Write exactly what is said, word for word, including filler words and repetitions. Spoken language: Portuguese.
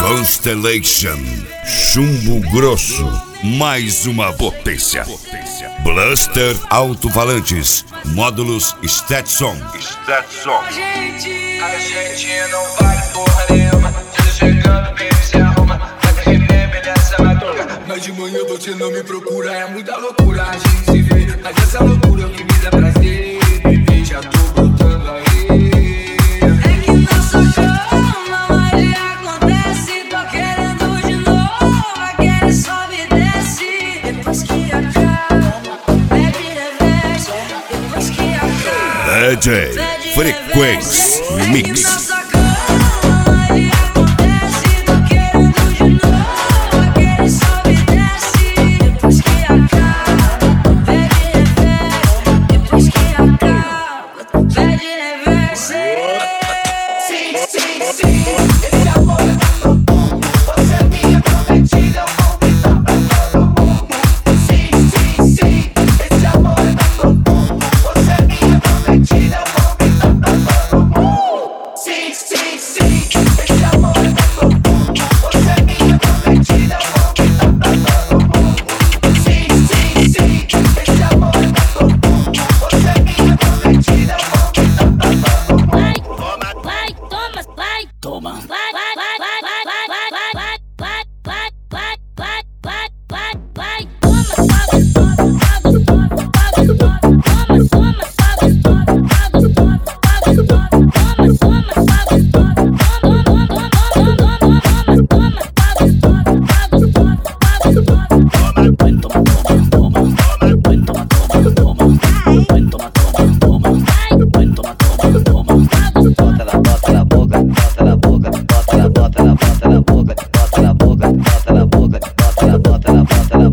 Constellation, chumbo grosso, mais uma potência. Blaster alto-falantes, módulos Stetson. Stetson. A gente, a gente não vale porra nenhuma. Tô chegando, baby, se arruma. Vai ter remember dessa madruga. Mas de manhã você não me procura, é muita loucura. A gente se vê, mas essa loucura é o que me dá prazer. Bebê, já tô brotando aí. É que nossa cama, mas acontece. Tô querendo de novo, aquele sobe e desce. Depois que acaba, bebe reverse. Depois que acaba, D J Frequência Mix. Toma, vai, vai.